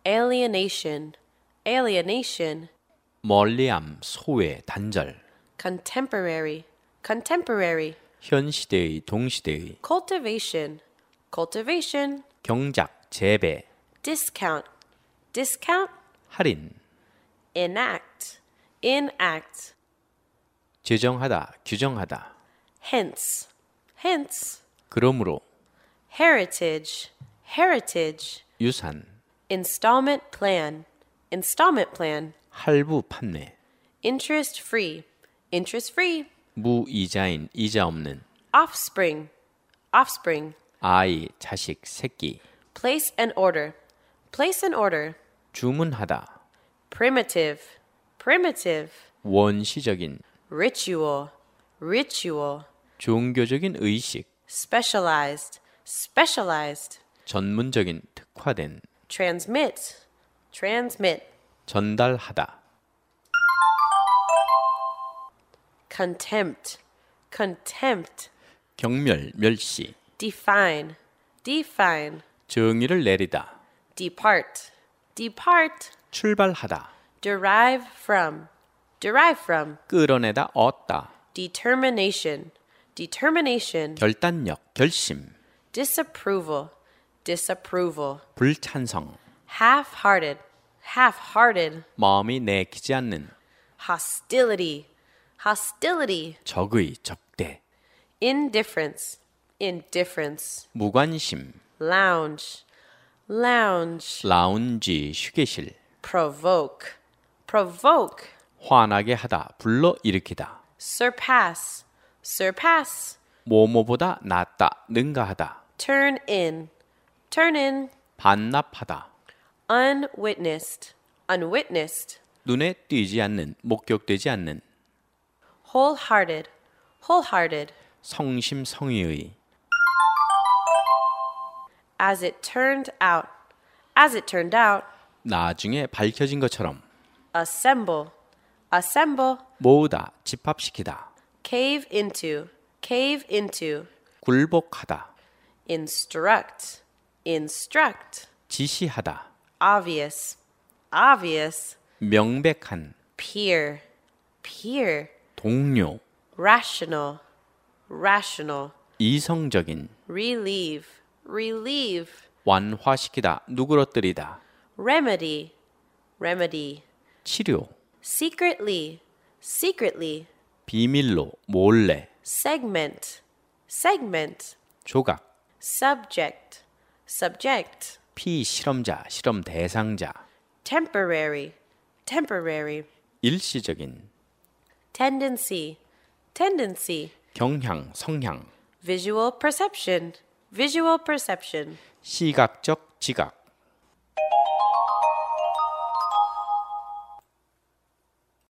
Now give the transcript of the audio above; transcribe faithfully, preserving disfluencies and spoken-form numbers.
alienation, alienation, 멀리함, 소외, 단절. contemporary, contemporary, 현 시대의, 동시대의. cultivation, cultivation, 경작, 재배. discount, discount, 할인. enact, enact, 제정하다, 규정하다. hence, hence, 그러므로. heritage, heritage, 유산. installment plan, installment plan, 할부 판매. interest free, interest free, 무이자인, 이자 없는. offspring, offspring, 아이, 자식, 새끼. place and order, place and order, 주문하다. primitive, primitive, 원시적인. ritual, ritual, 종교적인 의식. specialized, specialized, 전문적인, 특화된. transmit, transmit, 전달하다. contempt, contempt, 경멸, 멸시. define, define, 정의를 내리다. depart, depart, 출발하다. derive from, derive from, 끌어내다, 얻다. determination, determination, 결단력, 결심. disapproval, disapproval, 불찬성. half-hearted, half-hearted, 마음이 내키지 않는. hostility, hostility, 적의, 적대. indifference, indifference, 무관심. lounge, lounge, 라운지, 휴게실. provoke, provoke, 화나게 하다, 불러 일으키다. surpass, surpass, 뭐뭐보다 낫다, 능가하다. turn in, turn in, 반납하다. unwitnessed, unwitnessed, 눈에 띄지 않는, 목격되지 않는. wholehearted, wholehearted, 성심성의의. as it turned out, as it turned out, 나중에 밝혀진 것처럼. assemble, assemble, 모으다, 집합시키다. cave into, cave into, 굴복하다. instruct, instruct, 지시하다. obvious, obvious, 명백한. peer, peer, 동료. rational, rational, 이성적인. relieve, relieve, 완화시키다, 누그러뜨리다. remedy, remedy, 치료. secretly, secretly, 비밀로, 몰래. segment, segment, 조각. subject, subject, 피실험자, 실험 대상자. temporary, temporary, 일시적인. tendency, tendency, 경향, 성향. visual perception, visual perception, 시각적, 지각.